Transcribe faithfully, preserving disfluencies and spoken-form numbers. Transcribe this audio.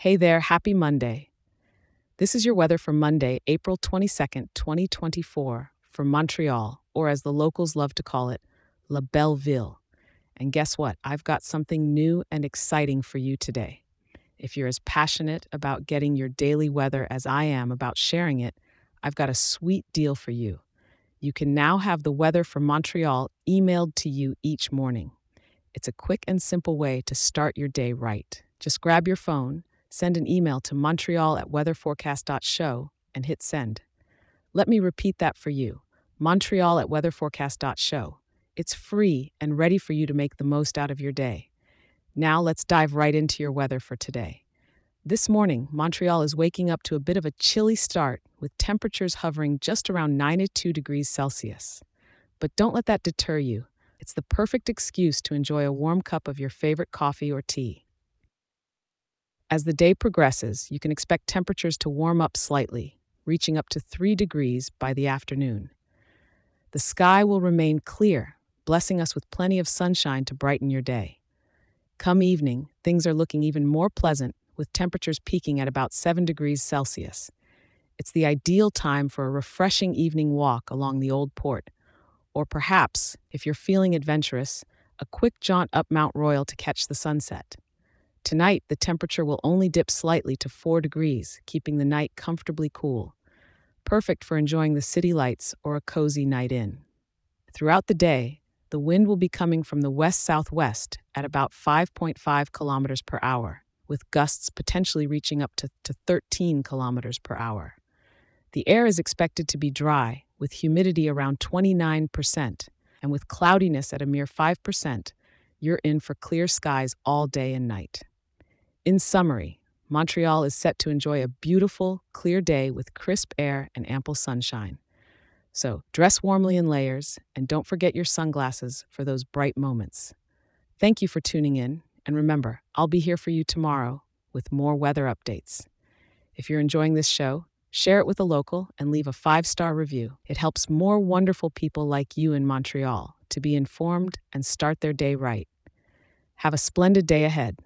Hey there, happy Monday. This is your weather for Monday, April twenty-second, twenty twenty-four, for Montreal, or as the locals love to call it, La Belleville. And guess what? I've got something new and exciting for you today. If you're as passionate about getting your daily weather as I am about sharing it, I've got a sweet deal for you. You can now have the weather for Montreal emailed to you each morning. It's a quick and simple way to start your day right. Just grab your phone, send an email to Montreal at weatherforecast dot show, and hit send. Let me repeat that for you. Montreal at weatherforecast dot show. It's free and ready for you to make the most out of your day. Now let's dive right into your weather for today. This morning, Montreal is waking up to a bit of a chilly start with temperatures hovering just around ninety-two degrees Celsius. But don't let that deter you. It's the perfect excuse to enjoy a warm cup of your favorite coffee or tea. As the day progresses, you can expect temperatures to warm up slightly, reaching up to three degrees by the afternoon. The sky will remain clear, blessing us with plenty of sunshine to brighten your day. Come evening, things are looking even more pleasant, with temperatures peaking at about seven degrees Celsius. It's the ideal time for a refreshing evening walk along the Old Port, or perhaps, if you're feeling adventurous, a quick jaunt up Mount Royal to catch the sunset. Tonight, the temperature will only dip slightly to four degrees, keeping the night comfortably cool. Perfect for enjoying the city lights or a cozy night in. Throughout the day, the wind will be coming from the west-southwest at about five point five kilometers per hour, with gusts potentially reaching up to, to thirteen kilometers per hour. The air is expected to be dry, with humidity around twenty-nine percent, and with cloudiness at a mere five percent, you're in for clear skies all day and night. In summary, Montreal is set to enjoy a beautiful, clear day with crisp air and ample sunshine. So, dress warmly in layers, and don't forget your sunglasses for those bright moments. Thank you for tuning in, and remember, I'll be here for you tomorrow with more weather updates. If you're enjoying this show, share it with a local and leave a five-star review. It helps more wonderful people like you in Montreal to be informed and start their day right. Have a splendid day ahead.